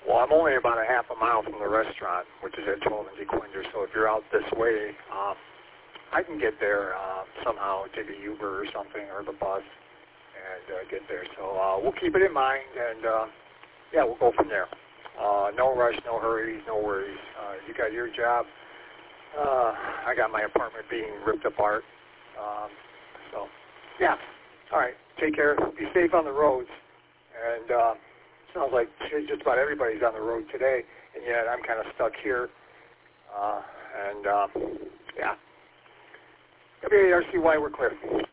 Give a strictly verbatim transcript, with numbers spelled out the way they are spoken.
Well, I'm only about a half a mile from the restaurant, which is at twelve and DeQuinder. So if you're out this way, um, I can get there uh, somehow, take a Uber or something, or the bus, and uh, get there. So uh, we'll keep it in mind, and uh, yeah, we'll go from there. Uh, no rush, no hurries, no worries. Uh, you got your job. Uh, I got my apartment being ripped apart. Um, so, yeah. All right. Take care. Be safe on the roads. And uh, sounds like just about everybody's on the road today, and yet I'm kind of stuck here. Uh, and, uh, yeah. W A R C Y, we're clear.